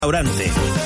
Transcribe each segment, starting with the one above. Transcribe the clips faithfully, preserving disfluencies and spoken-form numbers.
Restaurante.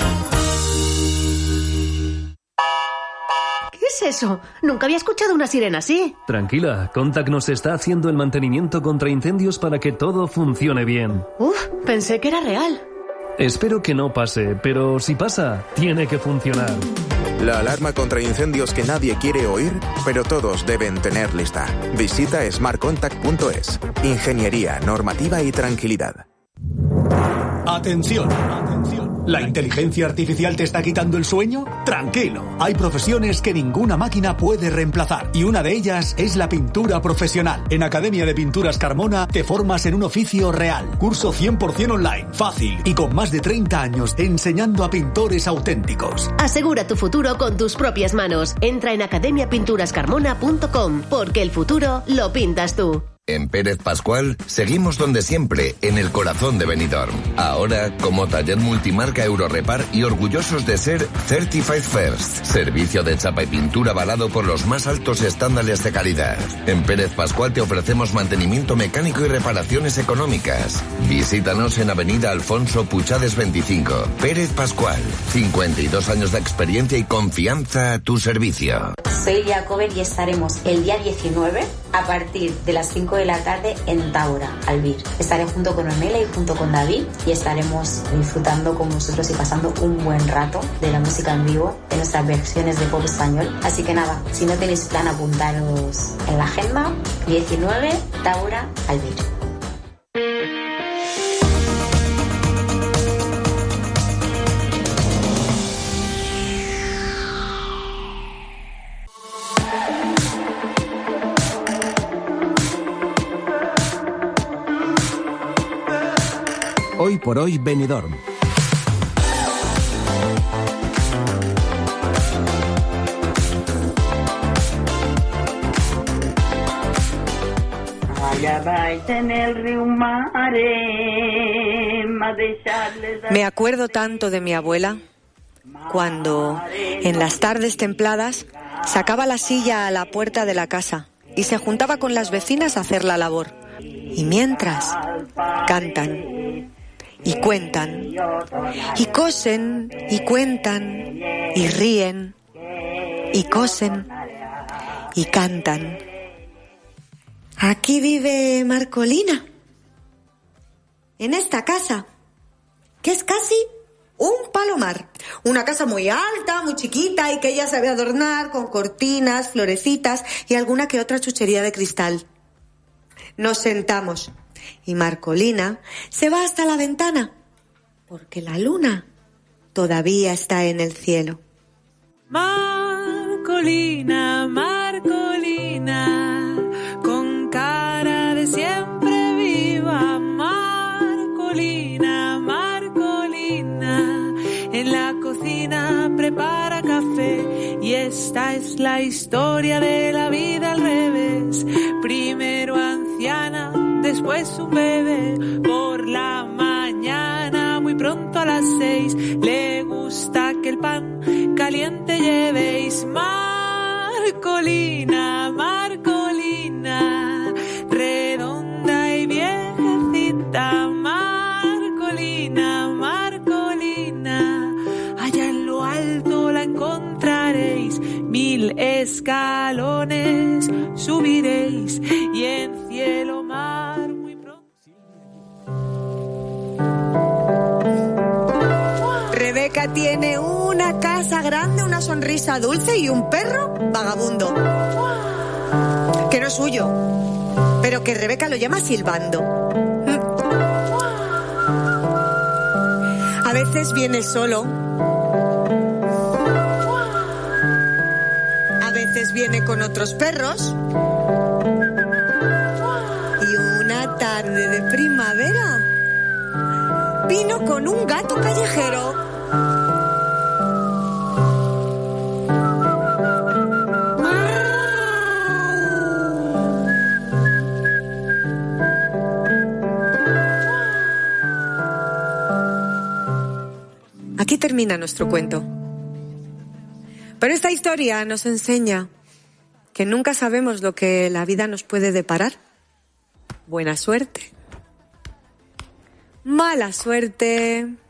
¿Qué es eso? Nunca había escuchado una sirena así. Tranquila, Contact nos está haciendo el mantenimiento contra incendios para que todo funcione bien. Uf, pensé que era real. Espero que no pase, pero si pasa, tiene que funcionar. La alarma contra incendios que nadie quiere oír, pero todos deben tener lista. Visita smart contact punto es. Ingeniería, normativa y tranquilidad. Atención, atención. ¿La inteligencia artificial te está quitando el sueño? Tranquilo, hay profesiones que ninguna máquina puede reemplazar y una de ellas es la pintura profesional. En Academia de Pinturas Carmona te formas en un oficio real. Curso cien por ciento online, fácil y con más de treinta años enseñando a pintores auténticos. Asegura tu futuro con tus propias manos. Entra en academia pinturas carmona punto com porque el futuro lo pintas tú. En Pérez Pascual seguimos donde siempre, en el corazón de Benidorm. Ahora, como taller multimarca Eurorepar y orgullosos de ser Certified First. Servicio de chapa y pintura avalado por los más altos estándares de calidad. En Pérez Pascual te ofrecemos mantenimiento mecánico y reparaciones económicas. Visítanos en Avenida Alfonso Puchades veinticinco. Pérez Pascual, cincuenta y dos años de experiencia y confianza a tu servicio. Soy Elia Cover y estaremos el día diecinueve a partir de las cinco de la tarde en Taura, Albir. Estaré junto con Ornella y junto con David y estaremos disfrutando con vosotros y pasando un buen rato de la música en vivo, de nuestras versiones de pop español. Así que nada, si no tenéis plan, apuntaros en la agenda. diecinueve, Taura, Albir. Hoy por hoy, Benidorm. Me acuerdo tanto de mi abuela cuando, en las tardes templadas, sacaba la silla a la puerta de la casa y se juntaba con las vecinas a hacer la labor. Y mientras, cantan y cuentan y cosen y cuentan y ríen y cosen y cantan. Aquí vive Marcolina, en esta casa, que es casi un palomar. Una casa muy alta, muy chiquita y que ella sabe adornar con cortinas, florecitas y alguna que otra chuchería de cristal. Nos sentamos y Marcolina se va hasta la ventana porque la luna todavía está en el cielo. Marcolina, Marcolina, con cara de siempre viva. Marcolina, Marcolina, en la cocina prepara café y esta es la historia de la vida al revés. Primero anciana, después un bebé. Por la mañana, muy pronto a las seis, le gusta que el pan caliente llevéis. Marcolina, Marcolina, redonda y viejecita. Marcolina, Marcolina, allá en lo alto la encontraréis. Mil escalones subiréis y en cielo mar muy pronto. Rebeca tiene una casa grande, una sonrisa dulce y un perro vagabundo. Que no es suyo, pero que Rebeca lo llama silbando. A veces viene solo. A veces viene con otros perros. Y una tarde de primavera vino con un gato callejero. Aquí termina nuestro cuento. Pero esta historia nos enseña que nunca sabemos lo que la vida nos puede deparar. Buena suerte. Mala suerte.